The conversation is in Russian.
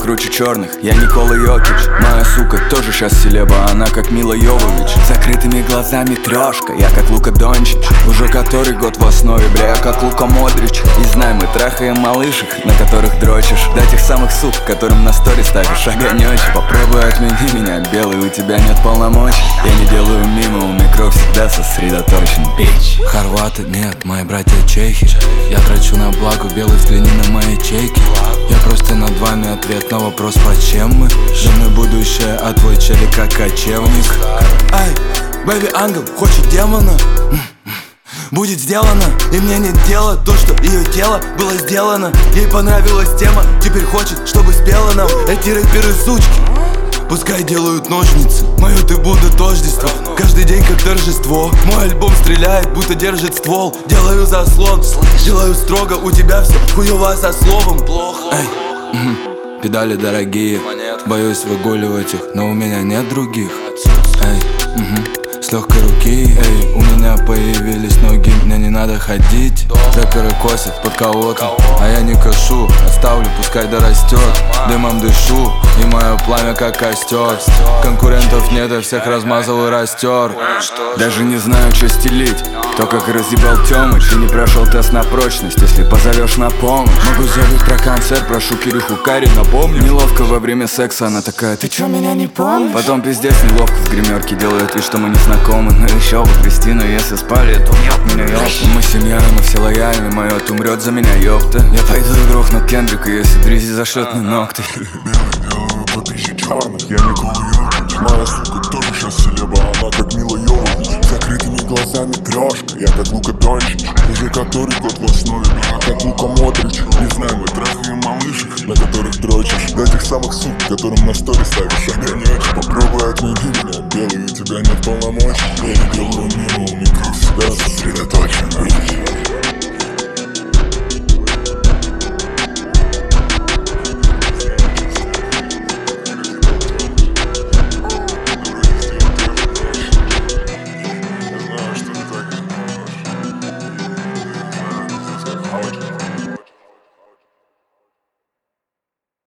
круче черных. Я Никола Йокич, моя сука тоже щас селеба, она как Мила Йовович. Закрытыми глазами трешка, я как Лука Дончич. Уже который год в основе, бля, я как Лука Модрич. И знай, мы трахаем малышек, на которых дрочишь. До тех самых сук, которым на стори ставишь огонёчек. Попробуй отмени меня, белый, у тебя нет полномочий. Я не делаю мимо, у микро всегда сосредоточен. Бич. Хорваты, нет, мои братья чехи. Я трачу на благо, белый взгляни на мои чеки. Я просто над вами ответ на вопрос, почем мы. За мной будущее, а твой челик как кочевник. Ай, бэби ангел хочет демона. Будет сделано, и мне нет дела то, что ее тело было сделано. Ей понравилась тема, теперь хочет, чтобы спела нам. Эти рэперы сучки, пускай делают ножницы. Мое ты Будда тождество, каждый день как торжество. Мой альбом стреляет, будто держит ствол. Делаю заслон, делаю строго, у тебя все хуёво со словом. Эй, педали дорогие, боюсь выгуливать их, но у меня нет других. Эй, с легкой руки, эй, у меня появились ноги, мне не надо ходить. Рэперы косят под кого-то, а я не кошу, оставлю, пускай дорастет. Дымом дышу, и мое пламя как костер. Конкурентов нет, я всех размазал и растер. Даже не знаю, что стелить, то как разъебал Тёмыч. Ты не прошел тест на прочность, если позовешь на помощь. Могу забыть про концерт, прошу Кирюху Кари, напомню. Неловко во время секса, она такая: ты чё, меня не помнишь? Потом пиздец неловко в гримерке, делает вид, что мы не знакомы. Но еще бы Кристину, если спали, то ёб меня, ёпта. Мы семья, мы все лояльны, мой умрет за меня, ёпта. Я пойду и грохну Кендрика, если Дризи зашлет на ногти. Белый, по тысяче черных, я Никола Йокич. Моя сука тоже щас селеба, она как Мила Йовович. Закрытыми глазами трешка, я как Лука Дончич. Уже который год в основе, как Лука Модрич. Не знаю, мы трахаем малышек, на которых дрочишь. До тех самых сук, которым на стори ставишь огонёчек. Попробуй отмени меня, белый, у тебя нет полномочий. Я не делаю мимо, у микро всегда сосредоточен.